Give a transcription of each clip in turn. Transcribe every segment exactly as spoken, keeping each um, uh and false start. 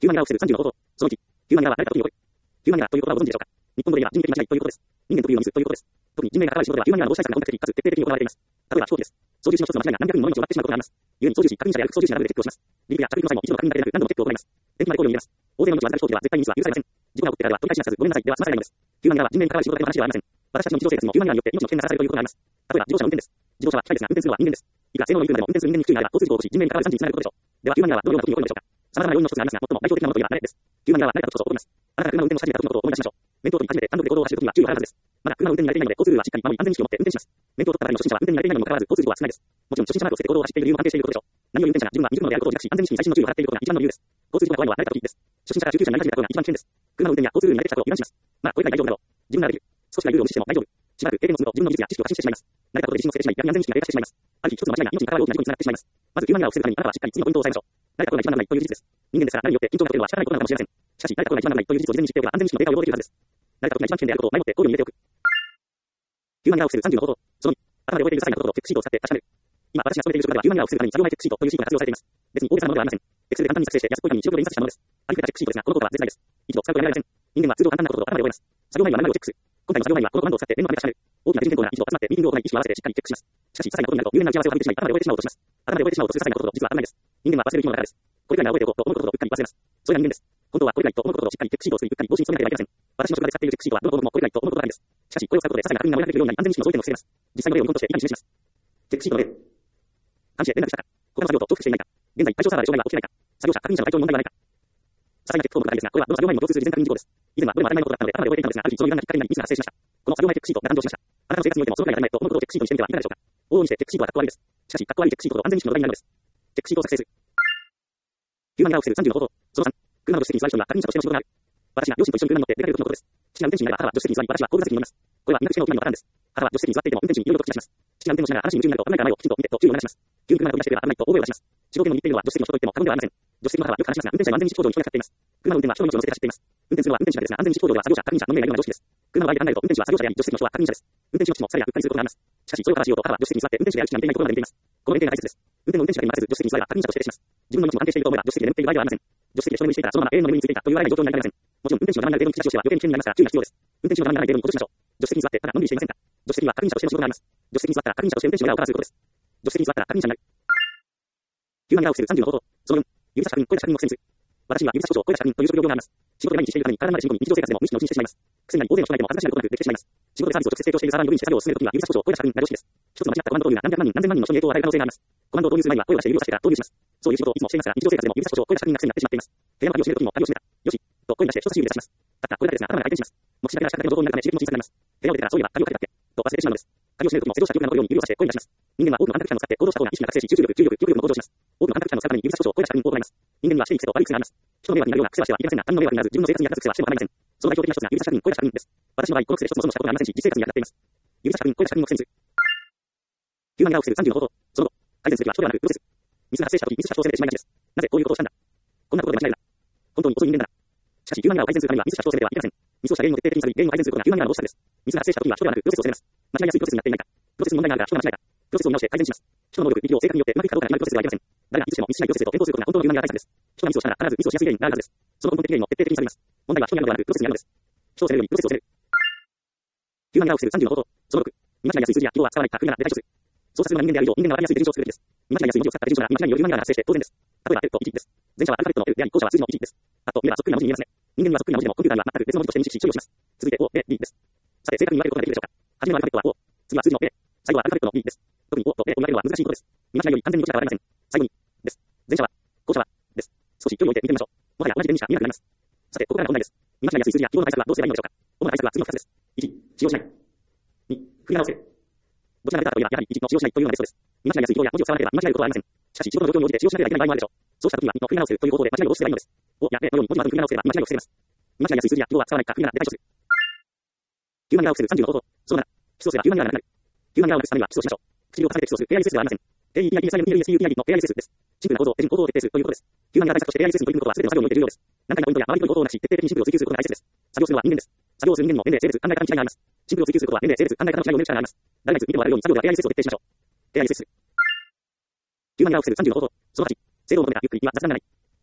ヒューマンエラーを防ぐさんじゅうの方法。そのいち、ヒューマンエラーは誰かということ。ヒューマンエラーという言葉をご存知でしょうか。日本語で言えば人為的間違いということです。人間特有のミスということです。特に人命が関わる仕事ではヒューマンエラーの防止対策が本格的かつ徹底的に行われています。例えば飛行機です。操縦士の一つの間違いが何百人もの命を奪ってしまうことがあります。故に操縦士、確認者である副操縦士などでチェックをします。離陸や着陸の際も一度の確認だけでなく何度もチェックを行います。電気まで考慮に入れます。大勢の命を預かる飛行機では絶対にミスは許されません。事故が起きてからでは取り返しなさず、ごめんなさいでは済まされないのです。ヒューマンエラーは人命に関わる仕事だけの話ではありません。私たちの日常生活もヒューマンエラーによって命の危険がさらされるということがあります。例えば自動車の運転です。自動車は機械ですが運転するのは人間です。いくら性能のいい車でも運転する人間に不注意があれば交通事故を起こし人命に関わる惨事につながることでしょう。ではヒューマンエラーはどのような時に起こるのでしょうか。様々な要因の一つがありますが、最も代表的なものといえば慣れです。ヒューマンエラーは誰かとこそ起こります。あなたが車の運転をし始めた時のことを思い出しましょう。免許を取り初めて単独で公道を走るときには注意を払うはずです。まだ車の運転に慣れていないので交通ルールはしっかり守り安全意識を持って運転します。免許を取ったばかりの初心者は運転に慣れていないにもかかわらず交通事故は少ないです。もちろん初心者マークをつけて公道を走っている理由も関係していることでしょう。何より運転者が自分は未熟者であることを自覚し安全意識に細心の注意を払っていることが一番の理由です。交通事故が怖いのは慣れた時です。初心者から中級者になり始めたことが一番危険です。車の運転や交通ルールに慣れてきたことを油断します。まあこれくらい大丈夫だろう。自分ならできる。少しはルールを無視しても大丈夫。しばらく経験を積むと自分の技術や知識を過信してしまいます。慣れたことで自信をつけてしまい逆に安全意識が低下してしまいます。ある日一つの間違いが命に関わる大きな事故につながってしまいます。まずヒューマンエラーを防ぐためにあなたはしっかり次のポイントを押さえましょう。誰かが一番ならないという事実です。人間ですから誰によって緊張が起きるのは仕方ないことなのかもしれません。しかし誰かが一番ならないという事実を事前に知っておけば安全意識の低下を予防できるはずです。誰かが一番危険であることを前もって考慮に入れておく。ヒューマンエラーを防ぐさんじゅうの方法。そのに、頭で覚えている些細なことをチェックシートを使って確かめる。今私が勤めている職場ではヒューマンエラーを防ぐために作業前チェックシートというシートが活用されています。別に大げさなものではありません。Excel で簡単に作成して安っぽい紙に白黒で印刷したものです。ありふれたチェックシートですがこの効果は絶大です。一度使うとやめられません。人間は通常簡単なことを頭で覚えます。作業前には何をチェックする。今回の作業前にはこのコマンドを使って電話で確かめる。大きな人口が一度集まってミーティングを行い意識を合わせてしっかりチェックします。しかし些細なことになると入念な打ち合わせを省いてしまい頭で覚えてしまおうとします。頭で覚えてしまおうとする些細なことほど実は当たらないです。人間は忘れる生き物だからです。これくらいなら覚えておこうと思うことほどうっかり忘れます。それが人間です。本当はこれくらいと思うことほどしっかりチェックシートを作りうっかり防止に努めてはいけません。私の職場で使っているチェックシートはどの項目もこれくらいと思うことがないです。しかしこれを使うことで些細な確認が追いかけてくるようになり安全意識の増減を防げます。実際の例を日本として以下に示します。チェックシートの例。監視で連絡したか。他の作業と重複していないか。現在対象サーバーで障害は起きていないか。作業者、確認者の体調に問題はないか。些細なチェック項目があるんですが、これはどの作業前にも共通する事前確認事項です。以前はどれも当たり前のことだったので頭で覚えていたのですが、ある日その油断がきっかけになりミスが発生しました。この作業前チェックシートが誕生しました。あなたの生活においてもそのくらい当たり前と思うことをチェックシートにしてみてはいかがでしょうか。往々にしてチェックシートはかっこ悪いです。しかし、かっこ悪いチェックシートと安全意識の土台になるのです。チェックシートを作成する。ヒューマンエラーを防ぐさんじゅうの方法。そのさん、車の助手席に座る人には確認者としての仕事がある。私が両親と一緒に車に乗って出かける時のことです。父が運転手になれば母は助手席に座り、私は後部座席に乗ります。これは医学的な起きないのパターンです。母は助手席に座っていても運転手にいろいろと口出します。父が運転をしながら話に夢中になると危ないから前をきちんと見てと注意を促します。急に車が飛び出していれば危ないと大声を出します。仕事の日程では助手席の人と言っても過言ではありません。助手席の母はよく話しますが運転者は安全意識向上に一役買っています。車の運転は人の命を乗せて走っています。運転するのは運転手だけですが安全意識向上は作業者、確認者の命がいるような常識です。車の場合で考えると運転手は作業者であり助手席の人は確認者です。運転手の父も疲れやうっかりすることがあります。しかしそれを正しようと母は助手席に座って運転手である父が見ていないところまで見ています。この連携が大切です。運転の運転手だけに任せず助手席に座れば確認者として停止します。自分の命も安定していると思えば助手席で眠っている場合ではありません。助手席で人眠りしていたらそのまま永遠の眠りについていたという笑いな状況になりかねません。もちろん運転手の邪魔になるデータの引き出しをしては余計に危険になりますから注意が必要です。運転手の邪魔にならないデータに落としましょう。助手席に座ってただのんびりしていませんか。助手席には確認者としての仕事があります。助手席に座ったら確認者として運転手の裏をカバーすることです。助手席に座ったら確認者になる。ヒューマンエラーを防ぐさんじゅうの方法。そのよん、指差し確認、声出し確認を苦戦する。私には指差し故障、声出し確認という職業病があります。仕事で毎日しているために体まで染み込み日常生活でも無視のうちにしてしまいます。癖になり大勢の人がいても恥ずかしなことなくできてしまいます。仕事でサービスを直接提供しているサーバーにログインして作業を進めるときには指差し故障、声出し確認が常識です。一つの間違ったコマンド導入が何百万人、何千万人の人に影響を与える可能性があります。コマンドを導入する前には声を出して指を差してから導入します。そういう仕事をいつもしていますが、日常生活でも指差し故障、声出し確認が癖になってしまっています。部屋の鍵を閉めるときも鍵を閉めた。よし。と声に出して人差し指で出します。たったこれだけですが頭が回転します。目視だけが視覚の情報になるため刺激も小さくなります。部屋を出たらそういえば鍵をかけたっけと忘れてしまうのです。鍵を閉めるときも施動者記憶が残るように指を差して声に出します。人間は多くの感覚器官を使って行動した方が意識が覚醒し集中力、注意力、記憶力も向上します。多くの感覚器官の使うために指差し故障、声出し確認を行います。人間にはしていい癖と悪い癖があります。人の迷惑になるような癖はしてはいけませんが、他人の迷惑にならず自分の生活に役立つ癖はしても構いません。その代表的な一つが指差し確認、声出し確認です。私の場合、この癖で一つもそもしたことがありませんし、実生活に役立っています。指差し確認、声出し確認を苦戦する。ヒューマンエラーを防ぐさんじゅうの方法。その後、改善すべきは人ではなくプロセス。ミスが発生したとき、ミスした人を責めてしまいがちです。なぜこういうことをしたんだ。こんなことで間違いだ。本当に遅い人間だな。しかしヒューマンエラーを改善するためにはミスした人を責めてはいけません。ミスをした原因を徹底的に探り、原因を改善することがヒューマンエラーの防止策です。ミスが発生したときには人ではなくプロセスを責めます。間違いやすいプロセスになっていないか。プロセスに問題があるから人が間違いだ。プロセスを見直して改善します。人の能力、力量、性格によってうまくいくかどうかが決まるプロセスではありません。誰がいつしてもミスしないプロセスへと転向することが本当のヒューマンエラー対策です。人がミスをしたら必ずミスをしやすい原因があるはずです。その根本的原因も徹底的に探ります。問題は人にあるのではなくプロセスにあるのです。人を責めるよりプロセスを責める。ヒューマンエラーを防ぐさんじゅうの方法。そのろく、見間違いやすい数字や記号は使わないか、不意ならデータ処理。操作するのは人間である以上、人間がわかりやすい手順書を作るべきです。見間違いやすい文字を使った手順書なら見間違いによるヒューマンエラーが発生して当然です。例えば、ペットいちです。前者はアルファベットの L であり、後者は数字のいちです。あと、見ればそっくりな文字に見えますね。人間にはそっくりな文字でもコンピューターには全く別の文字として認識し処理をします。続いて O、A、B です。さて、正確に分けることができるでしょうか。初めのアルファベットは O、次は数字の A、最後はアルファベットの B です。特に O と A を分けるのは難しいことです。見間違いより完全にどちらかわかりません。最後に、です。前者は、後者は、です。少し距離を置いて見てみましょう。もはや同じ点にしか見えなくなります。さて、ここからが問題です。見間違いやすい数字や記号の対策はどうすればいいのでしょうか。主な対策は次のふたつです。いち、使用しない。に、振り直せ。どちらが出たかといえば、やはりいちの使用しないというのがベストです。見間違いやすい記号や文字を使わなければ見間違えることはありません。しかし、仕事の状況に応じて使用しなければいけない場合もあるでしょう。そうした時にはにの振り直せという方法で間違いを防げばいいのです。おやべのように文字まで振り直せれば見間違いを防げます。見間違いやすい数字や記号は使わないか、振りならで対処する。ヒューマンエラーを防ぐさんじゅうの方法。そのなな、基礎すればヒューマンエラーがなくなる。ヒューマンエラーをなくすためには基礎しましょう。唇を重ねて基礎する エーアイエスエス ではありません。テーイーピーアイエスアイエムティーエルエスユーティーアイディー の エーアイエスエス です。シンプルな構造、手順構造を徹底するということです。ヒューマンエラー対策として エーアイエスエス に取り組むことは全ての作業において重要です。何回もポイントや周りの構造をなし、徹底的にシンプルを追求することが大切です。作業するのは人間です。作業をする人間にも年齢、性別、考え方に違いがあります。シンプルを追求することは年齢、性別、考え方の違いを埋める力があります。誰がいつ見てもらえるように作業では エーアイエスエス を徹底しましょう。エーアイエスエス。ヒューマンエラーを防ぐさんじゅうの方法。そのはち、精度を求めたゆっくりには雑談がない。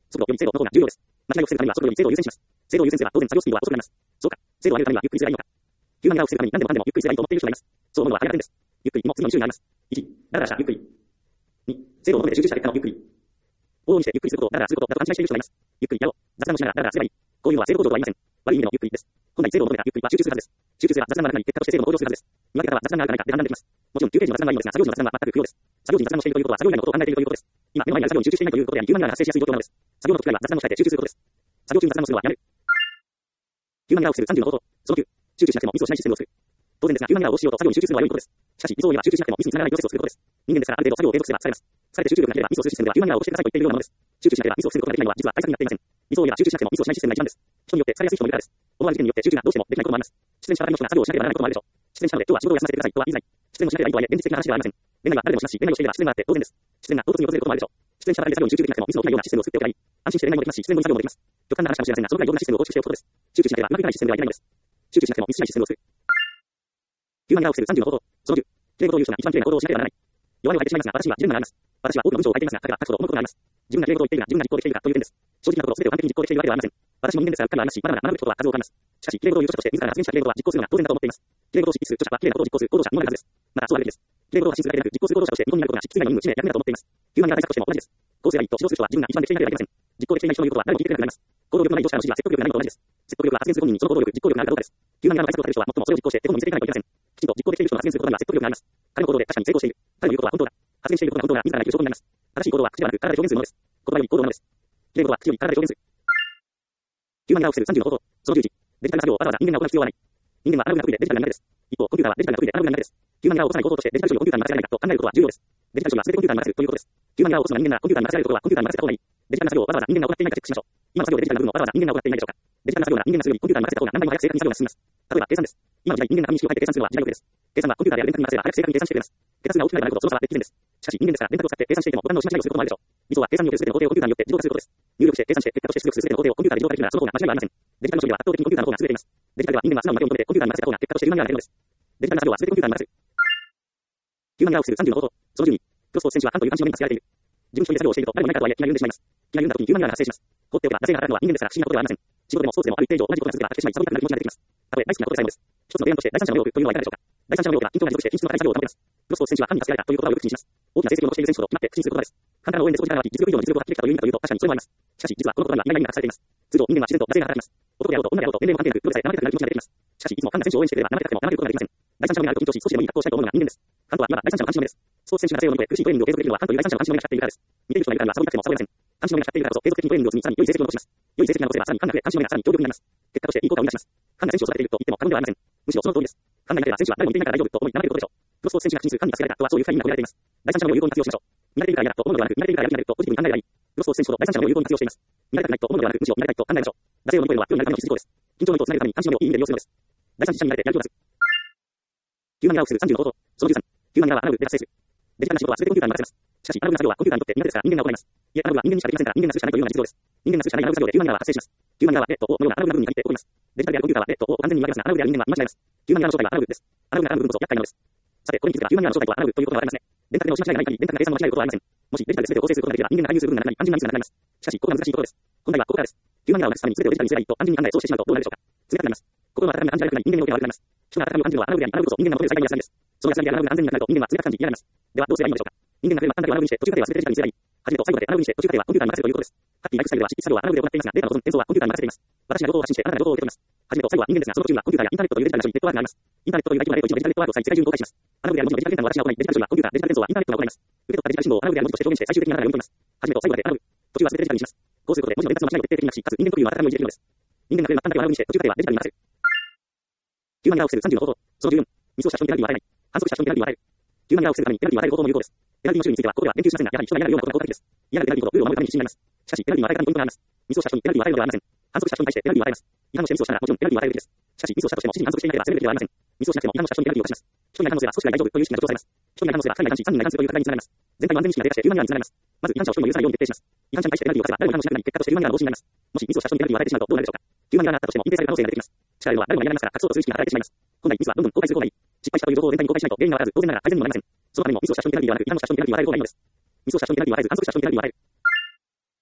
速度より精度の方が重要です。間違いを防ぐためには速度より精度を優先します。精度を優先すれば当然作業スピードは遅くなります。そうか。精度を上げるためにはゆっくりすればいいのか。ヒューマンエラーを防ぐために何でもかんでもゆっくりすればいいと思っている人がいます。そう思うのは早点です。ゆっくりにも次のに種類があります。いち、だらだらしたゆっくり。に、精度を求めて集中した結果のゆっくり。往々にしてゆっくりすることをだらだらすることだと勘違いしている人がいます。ゆっくりやろう。雑談をしながらだらだらすればいい。こういうのは精度向上ではありません。悪い意味でのゆっくりです。本来精度を求めたゆっくりは集中するはずです。集中すれば雑談がなくなり、結果として精度も向上するはずです。苦手方は雑談があるかないかで判断できます。もちろん休憩時の雑談はいいのですが、作業時の雑談は全く不要です。作業時に雑談をしているということは作業以外のことを考えているということです。今、目の前にある作業に集中していないということであり、ヒューマンエラーが発生しやすい状況なのです。作業の時は雑談を控えて集中することです。作業中に雑談をするのはやめる。ヒューマンエラーを防ぐさんじゅうの方法。そのきゅう、集中しなくてもミスをしないシステムを作る。当然ですが、ヒューマンエラーをしようと作業に集中するのは良いことです。しかし、ミスを言えば集中しなくてもミスにつながらないプロセスを作ることです。人間ですから、ある程度作業を継続すればされます。疲れて集中力が切ればミスをするシステムではヒューマンエラーをしてくださいと言っているようなものです。集中しなければミスを防ぐことができないのは実は対策になっていません。ミスを言えば集中しなくてもミスをしないシステムが一番です。人によって疲れやすい人もいるからです。思わぬ事件によって集中がどうしてもできないこともあります。出演したばかりの人が作業をしなければならないこともあるでしょう。出演したので今日は仕事を休ませてくださいとは言いづらい。出演をしなければいいとはいえ現実的な話ではありません。恋愛は誰でもしますし、恋愛をしていれば出演があって当然です。出演が唐突に訪れることもあるでしょう。出演したばかりで作業に集中できなくてもミスの起きないようなシステムを作っておけばいい。安心して恋愛もできますし、出演後に作業もできます。極端な話かもしれませんが、そのくらいいろんなシステムを構築しておくことです。集中しなければうまくいかないシステムではいけないのです。集中しなくてもミスしないシステムを作る。ヒューマンエラーを防ぐさんじゅうの方法。そのじゅう、綺麗事を言う人が一番綺麗な行動をしなければならない。弱みを吐いてしまいますが、私はジレンマがあります。私は多くの文章を書いていますが、彼は書くほど思うことがあります。自分が綺麗事を言っているが、自分が実行できているかという点です。正直なところ、すべてを完璧に実行できているわけではありません。私も人間ですが、うっかりはありますし、まだまだ学ぶべきことは数多くあります。しかし、綺麗事を言う著者として自らが発言した綺麗事は実行するのが当然だと思っています。綺麗事を執筆する著者は綺麗なことを実行する行動者のみならずです。また、そうあるべきです。綺麗事を発信するだけでなく、実行する行動者として見込みになることが執筆以外の任務、使命、役目だと思っています。ヒューマンエラー対策としても同じです。こうすればいいと指導する人は自分が一番できていなければいけません。実行できていない人の言うことは誰も聞いてくれなくなります。行動力のない上司からの指示は説得力がないのと同じです。説得力は発言する本人にその行動力、実行力があるかどうかです。ヒューマンエラーの対策をされる人は最もそれを実行して手本に見せていかないといけません。きちんと実行できている人の発言することには説得力があります。彼の行動で確かに成功している。彼の言うことは本当だ。発言していることが本当だ。自らが言う証拠になります。正しい行動は口ではなく体で表現するものです。言葉より行動なのです。綺麗事は口より体で表現する。ヒューマンエラーを防ぐさんじゅうの方法。そのじゅういち、デジタルな作業をわざわざ人間が行う必要はない。人間はアナログな得意でデジタルが苦手です。一方、コンピューターはデジタルが得意でアナログが苦手です。ヒューマンエラーを起こさない行動としてデジタル処理をコンピューターに任せられないかと考えることは重要です。デジタル処理は全てコンピューターに任せるということです。ヒューマンエラーを起こすのは人間がコンピューターに任せられることはコンピューターに任せた方がいい。デジタルな作業をわざわざ人間が行っていないかチェックしましょう。今の作業でデジタルな部分をわざわざ人間が行っていないでしょうか。デジタルな作業なら人間がするよりコンピューターに任せた方が何倍も早く正確に作業が進みます。例えば計算です。今の時代人間が紙に式を書いて計算するのは時代遅れです。計算はコンピューターや電卓に任せれば早く正確に計算してくれます。桁数が大きくなればなるほどその差は歴然です。しかし人間ですから電卓を使って計算していてもボタンの押し間違いをすることもあるでしょう。理想は計算による全ての工程をコンピューターによって自動化することです。入力して計算して結果として出力する全ての工程をコンピューターで自動化できるならその方が間違いはありません。デジタルの処理は圧倒的にコンピューターの方が優れています。デジタルでは人間が素直な作業を求めてコンピューターに任せた方が結果としてうまみが出るのです。デジタルな作業は全てコンピューターに任せる。ヒューマンエラーを防ぐさんじゅうの方法。そのじゅうに、クロスポーツ選手はファンという漢字のみが使われている。自分一人で作業をしていると誰もいないかとはいえ気が緩んでしまいます。気が緩んだ時にヒューマンエラーが発生します。放っておけば惰性が働くのは人間ですから不思議なことではありません。仕事でもスポーツでもある一定以上同じことが続けば発生しまいサボりたくなる気持ちが出てきます。たとえ大好きなことでさえもです。一つの例案として第三者の能力というのはいかがでしょうか。第三者の能力が緊張が持続して品質の高い作業を保てます。クロスポーツ選手は神に助けられたということをよく口にします。大きな成績を残している選手ほど決まって口にすることです。簡単な応援で少し長き実力以上の実力を発揮できたという意味かというと確かにそれもあります。しかし実はこの言葉には意外な意味が隠されています。通常人間は自然と惰性が働きます。男であろうと女であろうと年齢も関係なくどれさえ怠けたくなる気持ちが出てきます。しかしいつもファンが選手を応援していれば怠けたくても怠けることができません。第三者の目があると緊張し少しでもいい格好をしたいと思うのが人間です。ファンとはいわば第三者の監視の目です。スポーツ選手が惰性を乗り越え苦しいトレーニングを継続できるのはファンという第三者の監視の目が光っているからです。見ている人がいるからにはサボりたくてもサボれません。監視の目が光っているからこそ継続的にトレーニングを積みさらに良い成績を残します。良い成績が残せばさらにファンが増え監視の目がさらに強力になります。結果としていい効果を生み出します。ファンが選手を育てていると言っても過言ではありません。むしろその通りです。ファンがいなければ選手は誰も見ていないから大丈夫と思い怠けることでしょう。プロスポーツ選手が口にするファンに助けられたとはそういう深い意味が込められています。第三者の目を有効に活用しましょう。見られているから嫌だと思うのではなく、見られているからやる気になるとポジティブに考えればいい。プロスポーツ選手ほど第三者の目を有効に活用しています。見られたくないと思うのではなく、むしろ見られたいと考えましょう。惰性を乗り越えるのは世になるための必須事項です。緊張の糸をつなげるために監視の目をいい意味で利用するのです。第三者自身に慣れてやる気を出す。ヒューマンエラーを防ぐさんじゅうの方法。そのじゅうさん、ヒューマンエラーはアナログで発生する。デジタルな仕事は全てコンピューターに任せます。しかしアナログな作業はコンピューターにとって苦手ですから人間が行います。いえ、アナログは人間にしかできませんから人間がするしかないというのが実情です。人間がするしかないアナログ作業でヒューマンエラーは発生します。ヒューマンエラーはレッドをのようなアナログな部分に限って起こります。デジタルであるコンピューターはレッドを完全に見分けますが、アナログである人間は見間違えます。ヒューマンエラーの正体はアナログです。アナログなアナログ部分こそ厄介なのです。さて、これに気づけばヒューマンエラーの正体とはアナログということがわかりますね。電卓での押し間違いがない限り、電卓が計算を間違えることはありません。もしデジタルで全てを構成することができれば、人間が介入する部分がなくなり、単純なミスがなくなります。しかし、ここが難しいところです。問題はここからです。ヒューマンエラーをなくすために全てをデジタルにすればいいと単純に考えそうしてしまうとどうなるでしょうか。冷たくなります。心の温かみが感じられなくなり、人間においては悪くなります。人が温かみを感じるのはアナログであり、アナログこそ人間が求める最大の安らぎです。その安らぎでアナログが安全になくなると人間は冷たく感じ嫌がります。ではどうすればいいのでしょうか。人間が例えば単だけをアナログにして途中過程は全てデジタルにすればいい。初めと最後までアナログにして途中過程はコンピューターに任せるということです。ハッピーライフスタイルでは執筆作業はアナログで行っていますが、データの保存、転送はコンピューターに任せています。私が情報を発信してあなたが情報を受け取ります。初めと最後は人間ですが、その途中にはコンピューターやインターネットというデジタルな処理、ネットワークがあります。インターネットという大規模な例と一部デジタルネットワークを再世界中に公開します。アナログである文字のデジタルデータの私が行い、デジタル処理はコンピューター、デジタル転送はインターネットが行います。受け取ったデジタル信号をアナログである文字として表現して最終的にあなたが読み取ります。初めと最後までアナログ、途中は全てデジタルにします。こうすることで文字の伝達の間違いを徹底的になくし、かつ人間特有の温かみを入れているのです。人間が例えば単だけをアナログにして途中過程はデジタルに任せる。ヒューマンエラーを防ぐさんじゅうの方法。そのじゅうよん、ミスをした人にペナルティは与えない。反則した人にペナルティは与える。ヒューマンエラーを防ぐためにペナルティを与える方法も有効です。ペナルティの種類についてはここでは言及しませんが、やはり人が嫌がるようなことが効果的です。嫌なペナルティほどルールを守るために必死になります。しかし、ペナルティを与え方にポイントがあります。ミスをした人にペナルティを与えるのではありません。反則した人に対してペナルティを与えます。違反をしてミスをしたらもちろんペナルティを与えるべきです。しかし、ミスをしたとしても指示に反則していなければ責めるべきではありません。ミスをしなくても違反をした人にペナルティを課します。人に違反をすれば少しが大丈夫という意識が助長されます。人に違反をすればふたりが違反しさんにんが違反するという課題につながります。全体の安全意識が低下してヒューマンエラーにつながります。まず違反者を人にも許さないように徹底します。違反者に対してペナルティを課せば誰も違反をしなくなり、結果としてヒューマンエラーの防止になります。もしミスをした人にペナルティを与えてしまうとどうなるでしょうか。ヒューマンエラーがあったとしても認定される可能性が出てきます。力は誰も嫌がりますから隠そうとする意識が働いてしまいます。本来ミスはどんどん公開する方がいい。失敗したという情報を全体に公開しないと原因がわからず当然ながら改善にもなりません。そのためにもミスをした人にペナルティを与える、違反をした人にペナルティを与える方がいいのです。ミスをした人にペナルティを与えず反則した人にペナルティを与える。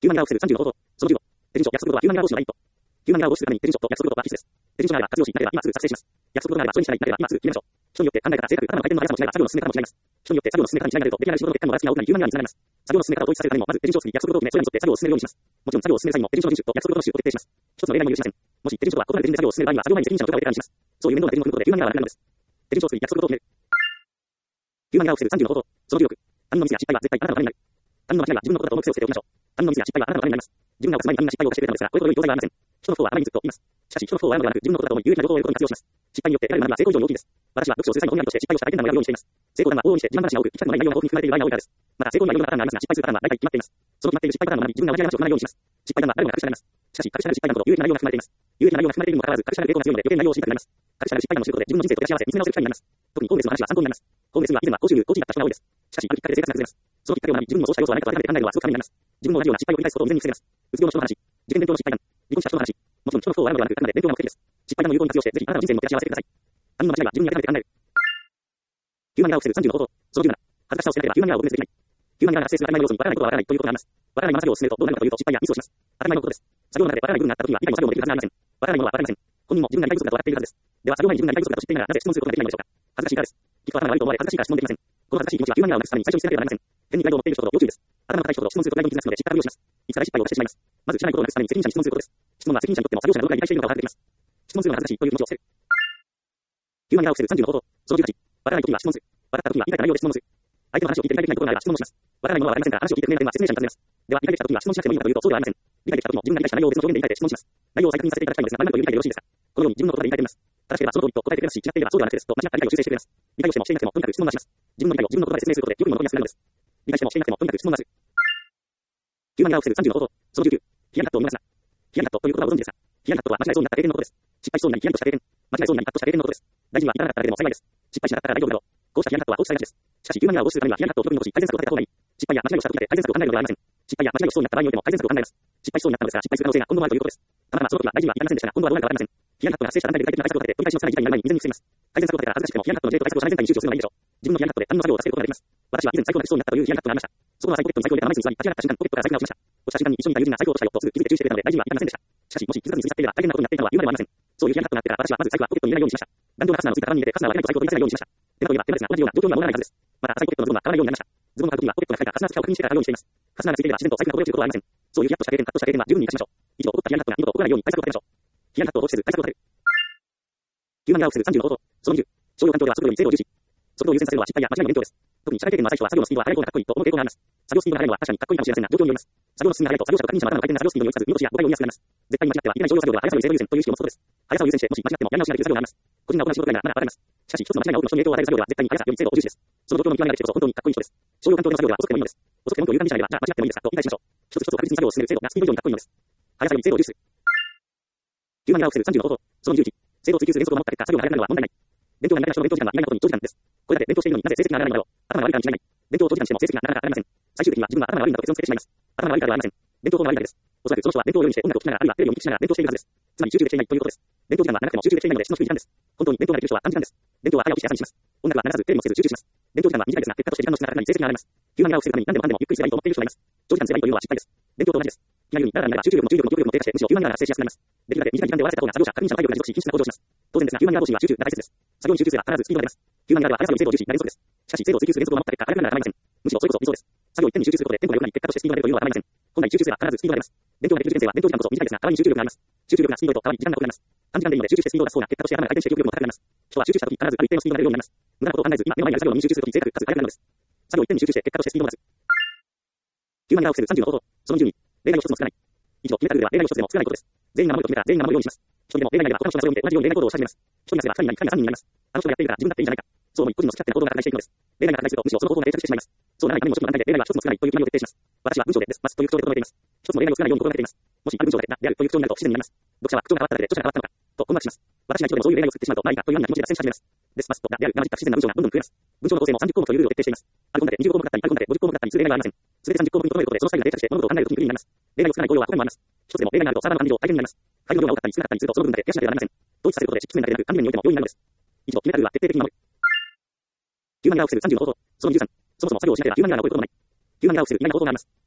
ヒューマンエラーを防ぐさんじゅうの方法。そのじゅうご。手順書、約束事はヒューマンエラー防止のラインと。ヒューマンエラーを防ぐために手順書と約束事は必須です。手順書があれば活用し、なければ今すぐ作成します。約束事があればそれにしない、なければ今すぐ決めましょう。人によって考え方、性格、頭の回転の速さも違いが作業の進め方も違います。人によって作業の進め方に違いが出ると、出来上がる仕事の結果もばらつきが多くなり、ヒューマンエラーにつながります。作業の進め方を統一させるためにも、まず手順書を作り、約束事を決め、それに沿って作業を進めるようにします。もちろん作業を進める際にも手順書の順守と約束事の守を徹底します。一つの例外も許しません。もし手順書とは異なる手順で作業を進める場合には、作業前に責任者の許可を得てからにします。そういう面倒な手順を組むことでヒューマンエラーはなくなるのです。手順書を作り、約束事を決める。ヒューマンエラーを防ぐさんじゅうの方法。そのじゅうろく。他人のミスや失敗は絶対あなたのためになる。他人の間違いは自分のことだと思う癖を捨てておきましょう。他人のミスや失敗はあなたのためになります。自分が犯す前に他人が失敗を犯してくれたのですが、これほど良い教材はありません。人の不幸はあなたにずっといます。しかし、人の不幸はあなたではなく、自分のことだと思い、有益な情報を得ることに活用します。失敗によって得られる学びは成功以上に大きいです。私は読書をする際に本読みとして失敗をした体験談を選ぶようにしています。成功談は往々にして自慢話が多く、行きたくもない内容が豊富に含まれている場合が多いからです。また、成功にはいろんなパターンがありますが、失敗するパターンは大体決まっています。その決まっている失敗パターンを学び、自分が同じ過ちを行わないようにします。失敗談は誰もが隠したがります。しかし、隠したがる失敗談ほど有益な内容が含まれています。有益な内容が含まれているにもかかわらず、隠したがる抵抗が強いので余計な内容を知りたくなります。隠したがる失敗談を知ることで自分の人生と照らし合わせ見つめ直せる機会になります。特にホームレスの話は参考になります。ホームレスには以前は高収入、高地にだった人が多いです。しかし、あるきっかけで生活が崩れます。そのきっかけを学び、自分もそうした要素はないかと改めて考えるのはすごくためになります。自分も同じような失敗を繰り返すことを未然に防げます。うつ病の人の話、受験勉強の失敗談、離婚した人の話、もちろん人の不幸を笑うのではなく、あくまで勉強が目的です。失敗談を有効に活用して、ぜひあなたの人生にも照らし合わせてください。他人の間違いは自分に当てはめて考える。ヒューマンエラーを防ぐさんじゅうの方法。そのじゅうなな。恥ずかしさをしなければヒューマンエラーを分別できない。ヒューマンエラーが発生する当たり前の要素にわからないことはわからないということがあります。わからないまま作業を進めるとどうなるかというと失敗やミスをします。当たり前のことです。作業の中でわからない部分があったときは理解も作業もできるはずがありません。わからないものはわかりません。本人も自分が理解不足だと分かっているはずです。では作業前に自分が理解不足だと知っていながらなぜ質問することができないのでしょうか。恥ずかしいからです。きっと頭が悪いと思われ恥ずかしいから質問できません。この恥ずかしい気持ちはヒューマンエラーをなくすために最初に捨てなければなりません。変にプライドを持っている人ほど要注意です。頭の固い人ほど質問するとプライドに傷つくので失敗をします。いつか大失敗をしてしまいます。まず知らないことをなくすために責任者に質問することです。質問は責任者にとっても作業者がどれくらい理解しているのかを把握できます。質問するのが恥ずかしいという気持ちを捨てる。ヒューマンエラーを防ぐさんじゅうの方法。そのじゅうはち。わからないときは質問する。わかったときは理解した内容で質問する。相手の話を聞いて理解できないことがあれば質問もします。わからないものはわかりませんから話を聞いてくれない点は説明者に尋ねます。では理解できたときは質問しなくてもいいのかというとそうではありません。理解できたときも自分が理解した内容を別の表現で理解して質問します。内容を再確認させていただきたいのですが、〇〇という理解でよろしいですか。このように自分の言葉で理解できます。正しければその通りと答えてくれますし、違っていればそうではなくですと間違った理解を修正してくれます。理解をしてもしていなくてもとにかく質問はします。自分の理解を自分の言葉で説明することでよく物事になるのです。理解してもしていなくてもとにかく質問はする。ヒューマンエラーを防ぐさんじゅうの方法。そのじゅうきゅう。ヒヤリハットを見ますな。ヒヤリハットという言葉をご存知ですか。ヒヤリハットは間違いそうになった経験のことです。失敗しそうになりヒヤリとした経験。間違いそうになりハッとした経験のことです。大事には至らなかっただけでも幸いです。失敗しなかったら大丈夫だろう。こうしたヒヤリハットは放置されがちです。しかしヒューマンエラーを防ぐためにはヒヤリハットを記録に残し改善策を立てた方がいい。失敗や間違いをした時で改善策を考えるのではありません。失敗や間違いをしそうになった場合においても改善策を考えます。失敗しそうになったのですが失敗する可能性が今後もあるということです。たまたまその時は大事には至りませんでしたが今度はどうなるかわかりません。ヒヤリハットが発生した段階で具体的な対策を立てて取り返しのつかない事態になる前に未然に防ぎます。改善策を立てたら恥ずかしくてもヒヤリハットの事例と対策を社内全体に周知をするのがいいでしょう。自分のヒヤリハットで他人の作業を助けることができます。私は以前最高が出しそうになったというヒヤリハットがありました。そこは最高ポケットに最高で生身に座り立ち上がった瞬間ポケットから財布が落ちました。落ちた瞬間に一緒にいた友人が最高としたよとすぐ気づいて注意してくれたので大事には至りませんでした。しかしもし気づかずに過ぎ去っていれば大変なことになっていたのは言うまでもありません。そういうヒヤリハットがあってから私はまず財布はポケットに入れないようにしました。頑丈なファスナーのついたカバンに入れてファスナーは開けないと財布を取り出せないようにしました。手間といえば手間ですが同じような状況には戻らないはずです。また浅いポケットのズボンは買わないようになりました。ズボンを買うときはポケットが深いかファスナー付きを確認してから買うようにしています。ファスナーがついていれば自然と財布がこぼれることはありません。そういうヒヤッとした経験、カッとした経験は十分に生かしましょう。以上、起こったヒヤリハットが二度と起こらないように対策を立てましょう。ヒヤリハットを放置せず対策を立てる。ヒューマンエラーを防ぐさんじゅうの方法。そのにじゅう。商用環境では速度より精度を重視。速度を優先させるのは失敗や間違いの勉強です。特に社会経験の浅い人は作業のスピードは速い方がかっこいいと思う傾向があります。作業スピードが速いのは確かにかっこいいかもしれませんが状況によります。作業の進みが速いと作業者と確認者またの回転が作業スピードに追いつかず見落としや誤解を生みやすくなります。絶対に間違ってはいけない商用作業では速さより精度優先という意識を持つことです。速さを優先してもし間違ってもやり直しができる作業があります。個人が行う仕事ならまだわかります。しかし一つの間違いが多くの人に影響を与える作業では絶対に速さより精度を重視です。その状況の見極めができるこそ本当にかっこいい人です。商用環境での作業は遅くてもいいのです。遅くて文句を言う感じしなければじゃあ間違ってもいいですかと理解しましょう。一つ一つを確実に作業を進める精度がスピード以上にかっこいいのです。速さより精度を重視する。ヒューマンエラーを防ぐさんじゅうの方法。そのじゅういち。精度を追求する原則を守った結果作業が早くなるのは問題ない。勉強が苦手な人の勉強時間は意外なことに長時間です。これだけ勉強しているのになぜ成績が上がらないのだろう。頭が悪いからに違いない。勉強を長時間しても成績がなかなか上がりません。最終的には自分が頭が悪いんだと結論付けてしまいます。頭が悪いからではありません。勉強法が悪いだけです。おそらくその人は勉強をようにして音楽を聴きながらあるいはテレビを見聞きしながら勉強しているはずです。つまり集中できていないということです。勉強時間は長くても集中できていないので質の低い時間です。本当に勉強ができる人は短時間です。勉強は早起きして朝にします。音楽は流さずテレビもせず集中します。勉強時間は短いですが結果として時間の少なくなり成績が上がります。ヒューマンエラーを防ぐために何でもかんでもゆっくりすればいいと思っている人がいます。長時間すればいいというのは失敗です。勉強と同じです。気が緩みならならば集中力も注意力も記憶力も低下してむしろヒューマンエラーが発生しやすくなります。できるだけ短い時間で終わらせた方が作業者、確認者の体力が持続し品質が向上します。当然ですがヒューマンエラー防止には集中が大切です。作業に集中すれば必ずスピードが出ます。ヒューマンエラーは速さより精度を重視、原則です。しかし精度を追求する原則を守った結果速くならないません。むしろそれこそ理想です。作業一点に集中することでテンポが良くなり結果としてスピードが出るというのはありません。本来集中すれば必ずスピードが出ます。勉強ができる受験生は勉強時間こそ短いですが代わりに集中力があります。集中力がスピードへと代わり時間が遅くなります。短時間でいいので集中してスピードを出す方が結果として頭が回転して記憶力も高くなります。人は集中した時必ずある一定のスピードが出るようになります。無駄なことを考えず今目の前にある作業のみに集中するとき正確かつ速くなるのです。作業一点に集中して結果としてスピードを出す。ヒューマンエラーを防ぐさんじゅうの方法。そのじゅうに。例外を一つも作らない。以上、決めたルールは例外を一つでも作らないことです。全員が守ると決めたら全員が守るようにします。一人でも例外があれば他の人がそれを見て同じように例外行動をし始めます。一人がすれば二人になり、二人が三人になります。あの人がやっているから自分だっていいんじゃないか。そう思い個人の好き勝手な行動が拡大していくのです。例外が拡大するとむしろその行動が定着してしまいます。そうならないためにも諸々の段階で例外は一つも作らないという決まりを徹底します。私は文章でですますという口調で整えています。一つも例外を作らないように心がけています。もしある文章でなであるという口調になると不自然になります。読者は口調が変わっただけで著者が変わったのかと困惑します。私が一度でもそういう例外を作ってしまうとまあいいかというような気持ちで脱線し始めます。ですますとなであるなまじった不自然な文章がどんどん増えます。文章の構成もさんじゅっこうもというルールを徹底しています。あるコンマでにじゅうごこもだったり、あるコンマでごじゅっこもだったりする例外がありません。すべてさんじゅっこうぶんにとどめることでその際が定着して物事を考えるときに不利になります。例外を作らない行動は他にもあります。一つでも例外があるとサーバーの管理上大変になります。ファイルの量が多かったり少なかったりするとその分まで増やしなければなりません。統一させることで失機数だけでなく管理面においても容易になるのです。以上、決めたルールは徹底的に守る。ヒューマンエラーを防ぐさんじゅうの方法。そのじゅうさん。そもそも作業をしなければヒューマンエラーが起こることもない。ヒューマンエラーを防ぐ意外な方法があります。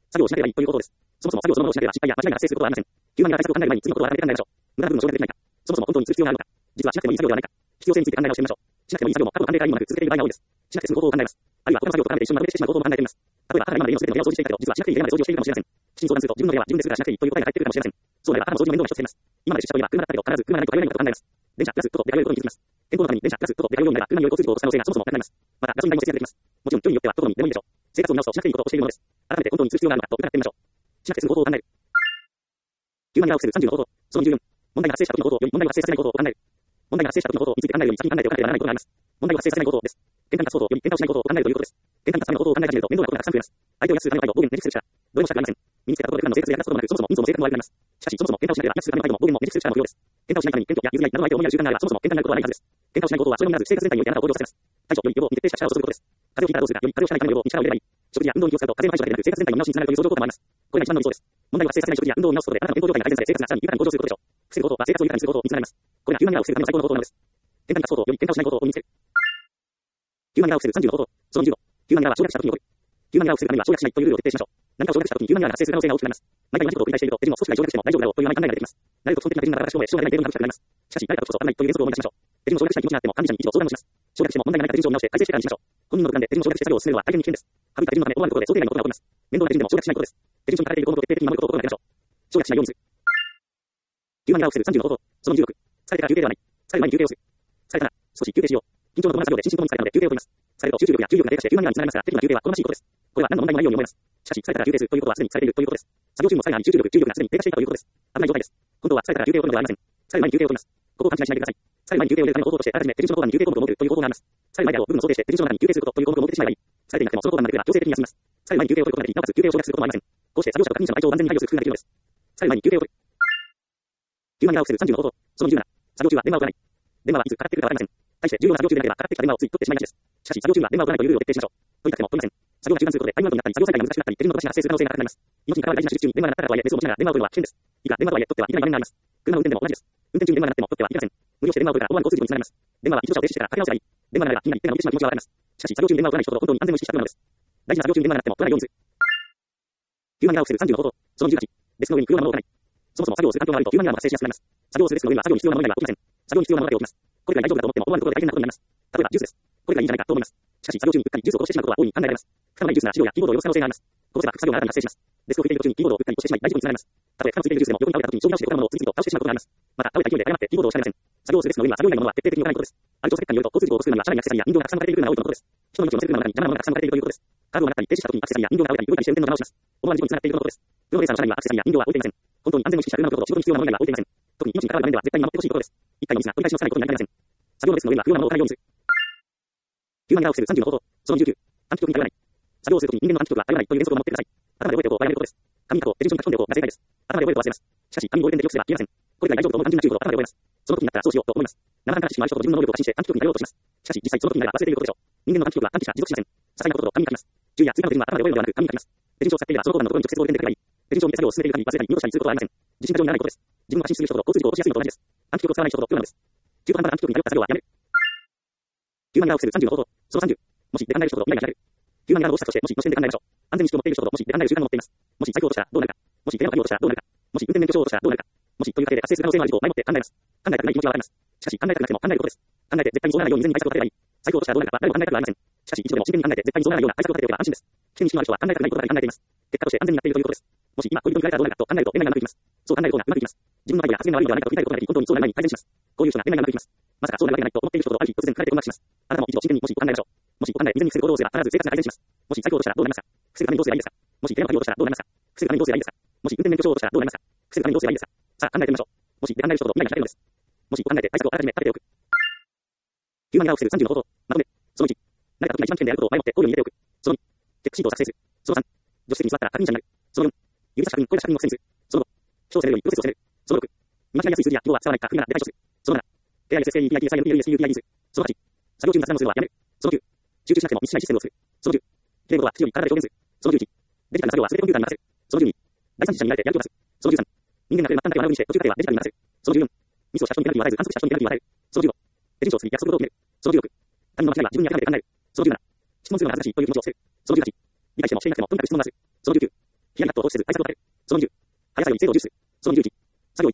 作業をしなければいいということです。そもそも作業そのものをしなければ失敗や間違いが発生することはありません。ヒューマンや対策を考える前に次のことを改めて考えましょう。無駄な部分を省略できないか。そもそも本当にする必要があるのか。実はしなくてもいい作業ではないか。必要性について考え直してみましょう。しなくてもいい作業も過去の判定会議もなく続けている場合が多いです。しなくて済む方法を考えます。あるいは他の作業と絡めて一緒にまとめてしてしまう方法も考えてみます。例えば、母が今まで家のすべての部屋を掃除していたけど、実はしなくていい部屋まで掃除をしているかもしれません。父に相談すると、自分の部屋は自分でするからしなくていいという答えが返ってくるかもしれません。そうなれば、母も掃除の面倒が一つ減ります。今まで出社といえば車だったけど、必ず車がないと通えないのかと考えます。電車プラス外と出かけることに気づきます。天候のために電車プラス外と出かけるようになれば、車により交通事故を起こす可能性がそもそもなくなります。また、ガソリン代も節約できます。もちろん、距離によってはどこにでもいいでしょう。生活を見直すとしなくていいことを教えるものです。改めて本当にする必要があるのかと疑ってみましょう。しなくて済む方法を考える。ヒューマンエラーを防ぐさんじゅうの方法。そのじゅうよん。問題が発生した時のことをより問題が発生させないことを考える。問題が発生した時のことについて考えるより先に考えておかなければならないことがあります。問題が発生させないことです。喧嘩に勝つことより喧嘩をしないことを考えるということです。喧嘩に勝つためのことを考え始めると面倒なことがたくさん増えます。相手を安くするための愛を暴言もねじ伏せる力。どれもしたくありません。身につけたことで普段の生活で役立つこともなく、そもそも人相も性格も悪くなります。しかし、そもそも喧嘩をしなければ役するための愛も暴言もねじ伏せる力も不要です。喧嘩をしないために謙虚や譲り合いなどの相手を思いやる習慣があれば、そもそも喧嘩になることはないはずです。喧嘩をしないことはそれのみならず生活全体においてあなたを向上させます。対処より予防に徹底した力を注ぐことです。風邪をひいたらどうするかより風邪をひかないための予防に力を入れればいい。食事や運動に気を使うと風邪の対処だけでなく生活全体の見直しにつながるという相乗効果もあります。これが一番の理想です。問題が発生させない食事や運動を見直すことであなたの健康状態が改善され生活がさらに豊かに向上することでしょう。防ぐことは生活を豊かにすることにつながります。これがヒューマンエラーを防ぐための最高の方法なのです。喧嘩に勝つことより喧嘩をしないことを身につける。ヒューマンエラーを防ぐさんじゅうの方法。そのじゅうご。ヒューマンエラーは省略した時に起こる。ヒューマンエラーを防ぐためには省略しないというルールを徹底しましょう。何かを省略した時にヒューマンエラーが発生する可能性が大きくなります。毎回同じことを繰り返していると、手順を少しぐらい省略しても大丈夫だろうという甘い考えが出てきます。慣れると基本的な手順が正しく省略できない程度になるくなります。しかし、誰かとこそわからないという原則を思い出しましょう。手順を省略したい気持ちがあっても管理者に一度相談をします。省略しても問題がないか手順を見直して改正してからにしましょう。本人の独断で手順を省略して作業を進めるのは大変に危険です。省いた手順のため思わぬことで想定外のことが起こります。面倒な手順でも省略しないことです。手順書に書かれている項目を徹底的に守ることを心がけましょう。省略しないようにする。ヒューマンエラーを防ぐさんじゅうの方法。そのじゅうろく。疲れてから休憩ではない。疲れる前に休憩をする。疲れたら少し休憩しよう。緊張の伴う作業で心身ともに疲れたので休憩を取ります。疲れると集中力や注意力が低下してヒューマンエラーにつながりますが、適度な休憩は好ましいことです。これは何の問題もないように思います。しかし、疲れたら休憩するということはすでに疲れているということです。作業中の疲れが集中力、注意力がすでに低下していたということです。危ない状態です。今度は疲れたら休憩を取るのではありません。疲れる前に休憩を取ります。ここを勘違いしないでください。疲れる前に休憩を入れるための方法として、あらかじめ手順の後方に休憩項目を設けるという方法があります。疲れる前であろう部分を想定して手順の中に休憩することという項目を設けてしまえばいい。疲れていなくてもその後方になれば強制的に休みます。疲れる前に休憩を取ることができ、なおかつ休憩を省略することもありません。こうして作業者と確認者の愛情を万全に配慮する工夫ができるのです。疲れる前に休憩を取る。ヒューマンエラーを防ぐさんじゅうの方法。そのじゅうなな。作業中は電話を取らない。電話はいつかかってくるかわかりません。対して重要な作業中でなければかかってきた電話をつい取ってしまいがちです。しかし、作業中は電話を取らないというルールを徹底しましょう。とにかくても取りません。作業が中断することでタイムアウトになったり、作業再開が難しくなったり、手順の出しが発生する可能性が高くなります。命に関わる大事な手術中に電話が鳴ったからとはいえ、別を持ちながら電話を取るのは危険です。いくら電話とはいえ、取ってはいけない場面があります。車の運転でも同じです。運転中に電話が鳴っても取ってはいけません。無理をして電話を取るから思わぬ交通事故につながります。電話は一度車を停止してからかけ直せばいい。電話が鳴れば気になり手が伸びてしまう気持ちはわかります。しかし、作業中に電話を取らない人ほど本当に安全を意識したくなるのです。大事な作業中に電話が鳴っても取らないようにする。ヒューマンエラーを防ぐさんじゅうの方法。そのじゅうはち。デスクの上に不要なものを置かない。そもそも作業をする環境が悪いとヒューマンエラーも発生しやすくなります。作業をするデスクの上には作業に必要なもの以外は置きません。作業に必要なものだけ置きます。これが大丈夫だと思っても思わぬところで大変なことになります。例えばジュースです。これがいいんじゃないかと思います。しかし、作業中にうっかりジュースを落としてしまうことは大いに考えられます。不可能なジュースなら資料やキーボードを汚す可能性があります。こぼせば副作業が新たに発生します。デスクを拭いている途中にキーボードを打ったり落としてしまい大事故につながります。たとえ負荷のついているジュースでも横に倒れた時に将棋倒しで他のものを次々と倒してしまうことがあります。また倒れた勢いで誤ってキーボードを押し上げません。作業をするデスクの上には作業以外のものは徹底的に置かないことです。ある調査結果によると交通事故を起こすのには車内にアクセサリーや人形がたくさん置かれている車が多いとのことです。人の命を乗せる車の中に邪魔なものがたくさん置かれているということです。カーブを曲がったり停止した時にアクセサリーや人形が倒れたり動いたりして運転の邪魔をします。思わぬ事故につながっているとのことです。プロレーサーの車内にはアクセサリーや人形は置いていません。本当に安全を意識した車のことと仕事に必要なもの以外は置いていません。特に命に関わる場面では絶対に守ってほしいことです。一回のミスが繰り返しのつかないことになりかねません。作業のデスクの上には不要なものを置かないようにする。ヒューマンエラーを防ぐさんじゅうの方法。そのじゅうきゅう。短期記録に頼らない。作業をするときに人間の短期記録は頼らないという原則を守ってください。頭で覚えておくとやめることです。紙に書こう、手順に書き込んでおこうが正解です。頭で覚えると忘れます。しかし、紙にボールペンで記録すれば消えません。これが大丈夫と思う単純な中国を頭で覚えます。その時になったらそうしようと思います。生半可な知識もある人と自分の能力を過信して短期記録に頼ろうとします。しかし、実際その時になれば忘れていることでしょう。人間の短期記録は短期しか持続しません。些細なことと紙に書きます。注意や追加の手順は頭で覚えるのではなく紙に書きます。手順書を使っていればその後のところに直接ボールペンで書けばいい。手順書を見て作業を進めている限り忘れたり見落としたりすることはありません。自信過剰にならないことです。自分を過信する人と交通事故を起こしやすいのと同じです。短期記録を使わない人と不要なのです。中途半端な短期記録に頼った作業はやめる。ヒューマンエラーを防ぐさんじゅうの方法。そのさんじゅう。もし出考える人と未来が開ける。ヒューマンエラーの落ちたとして、もしの視点で考えましょう。安全に意識を持っている人ともし出考える習慣を持っています。もし財布を落としたらどうなるか。もし電話を落としたらどうなるか。もし運転免許証を落としたらどうなるか。もしという過程で発生する可能性のある事故を前もって考えます。考えたくない気持ちはわかります。しかし考えたくなくても考えることです。考えて絶対にそうならないように未然に対策を立てればいい。財布を落としたらどうなるかは誰も考えたくはありません。しかし一度でも真剣に考えて絶対にそうならないような対策を立てておけば安心です。危険に意識のある人は考えたくないことばかり考えています。結果として安全になっているということです。もし今恋人に振られたらどうなるかと考えると恋愛がうまくいきます。そう考える方がうまくいきます。自分の態度や発言が悪いのではないかと振り返ることができ、本当にそうなる前に改善します。こういう人が恋愛がうまくいきます。まさかそうなるわけがないと思っている人とある日突然振られて困惑します。あなたも一度真剣にもしお考えましょう。もしお考え未然に防ぐ行動をすれば必ず生活が改善します。もし財布を落としたらどうなりますか。防ぐためにどうすればいいですか。もし電話を落としたらどうなりますか。防ぐためにどうすればいいですか。もし運転免許証を落としたらどうなりますか。防ぐためにどうすればいいですか。さあ考えてみましょう。もし出考える人と未来が開けるのです。もし考えて対策をあらかじめ立てておく。ヒューマンエラーを防ぐさんじゅうの方法。まとめ。そのいち。慣れた時が一番危険であることを前もって考慮に入れておく。そのに。チェックシートを作成する。そのさん。助手席に座ったら確認者になる。そのよん。指差し確認、声出し確認を癖にする。そのご。表せれるようにプロセスを攻める。そのろく。見間違いやすい数字や記号は使わないか不利なで対処する。そのなな。エーアイエスエスエーイーピーアイティーエスアイエヌピーエルエスユーピーアイディー する。そのはち。作業中に雑談をするのはやめる。そのきゅう。集中しなくても密しないシステムをする。そのじゅう。きれいなことは口より体で表現する。そのじゅういち。デジタルな作業は全てコンピューターに任せる。そのじゅうに。第三者に慣れてやる気を出す。そのじゅうさん。人間が車単体を学ぶにして途中過程はデジタルに任せる。そのじゅうよん。ミスをした人にペナルティを与えず反則した人にペナルティを与える。そのじゅうご。手順書を作り約束事を決める。そのじゅうろく。他人の間違いは自分に当てはめて考える。そのじゅうなな。質問するのが恥ずかしいという気持ちを捨てる。そのじゅうはち。理解してもしていなくてもとにかく質問はする。そのじゅうきゅう。ヒヤリ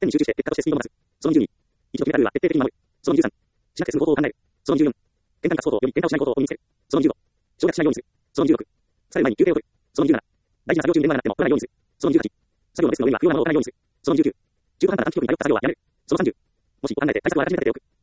点に集中して結果としてスピードを伸ばす。そのにじゅうに、一度決めたルールは徹底的に守る。そのにじゅうさん、しなくて済む方法を考える。そのにじゅうよん、転換活動とより転換をしない方法を身につける。そのにじゅうご、省略しないようにする。そのにじゅうろく、疲れる前に休憩を取る。そのにじゅうなな、大事な作業中に電話が鳴っても来ないようにする。そのにじゅうはち、作業のデスクの上には不要なものを置かないようにする。そのにじゅうきゅう、中途半端な短期距離に頼った作業はやめる。そのさんじゅう、もしお考えて対策をあらかじめ立てておく。